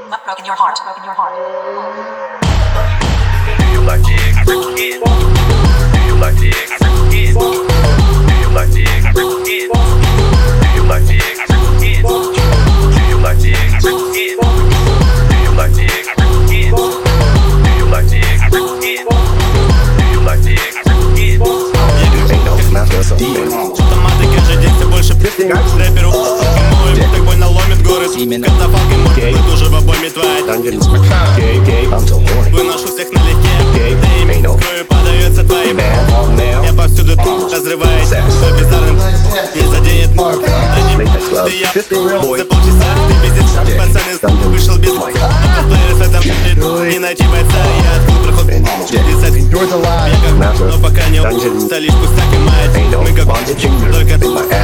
broken your heart. Do you like dick? I rip kids. Do you like dick? I rip kids. Do you like dick? I rip kids. Do you like dick? I rip kids. Do you like dick? I rip kids. Do you like dick? I rip kids. Do you like dick? I rip kids. Do you like dick? I rip kids. Автоматы каждый день все больше рэперу мой так больно ломит горы. Катафалкой мой быть уже в обойме твоя. Выношу всех налегке. Да ими кровью подается твоим. Я повсюду тут разрываюсь. Все bizarным не заденет. Ты я за полчаса. Ты пиздец, пацаны вышел без плееров в этом мире. Иначе бойца я открыл проход. Я как но пока не столичку стак и мать. Мы как только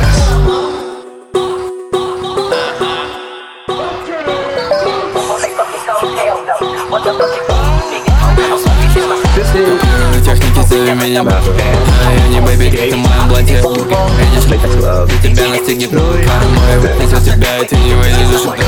техники зови меня, а я не бэйби, ты в моем бланте. Видишь, для тебя настигнет пара моя. Выпнесет тебя, и ты не выйдешь из шута.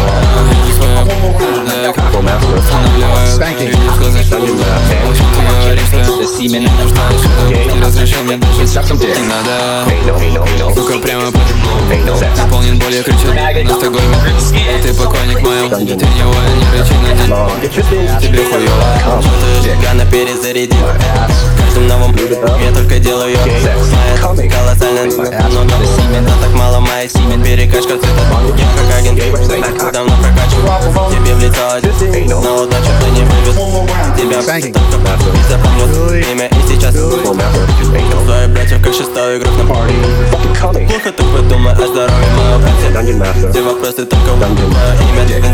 Останавливаю, и не сказать, что не да. В общем, ты говоришь, что именно нам что-то. Не разрешил мне даже, не надо. Сука, прямо под наполнен болью, кричат на Стокгольме. Ты покойник моем, ты не воин, не рычи на день. Тебе хуёво, что-то Гана перезарядил. Каждым новым я только делаю моя колоссальная много семен, да так мало моих семен. Перекачка цвета, я как агент давно прокачиваю тебе в лицо, на удачу ты не вывез тебя только и запомнил имя и сейчас твои братья как шестой игрок на парти. Плохо ты подумай о здоровье моего братья. Все вопросы только в мое имя.